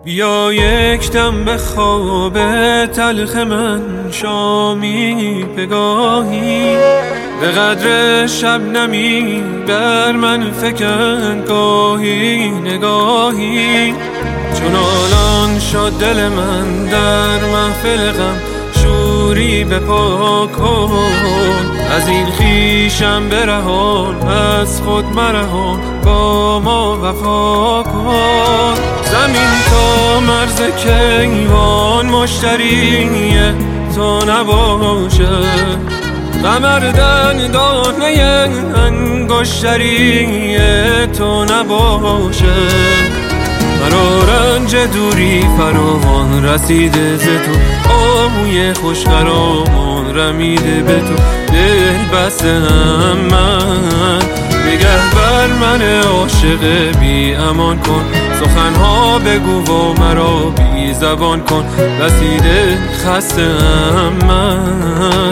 بیا یک دم به خواب تلخ من شامی پگاهی، به قدر شبنمی بر من فکن گاهی نگاهی. چون آلان شد دل من در محفل غم شوری بپا کن، از این خویشم برهان از خود مرهان با ما وفا کن. زمین تا مرز کیوان مشتری تو نباشه، قمر دندانه انگشتری تو نباشه. مرا رنج دوری فراوان رسیده ز تو، آهوی خوش خرامان رمیده به تو. دل بستم من نگه بر من عاشق بی امان کن، سخنها بگو و مرا بی زبان کن. رسیده خستم من.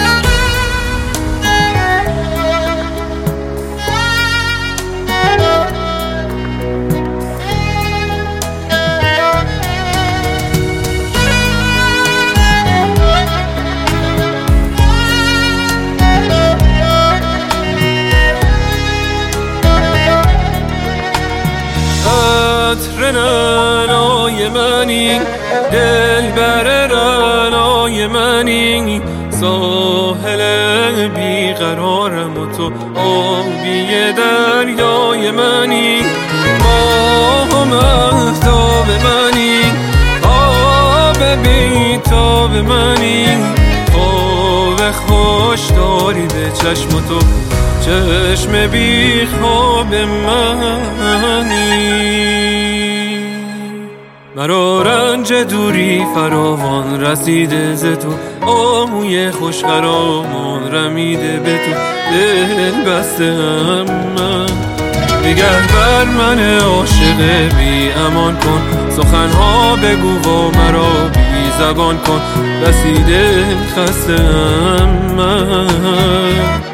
رنای منی دل بر رنای منی، ساحل بیقرارم و تو آبی دریای منی. ماه و مهتاب منی آب بی تاب منی، خواب خوش داری به چشم تو چشم بی خواب منی. مرا رنج دوری فراوان رسیده ز تو، آهوی خوش خرامان رمیده به تو. دل بستم من نگه بر من عاشق بی امان کن، سخنها بگو و مرا بی زبان کن. رسیده خستم من.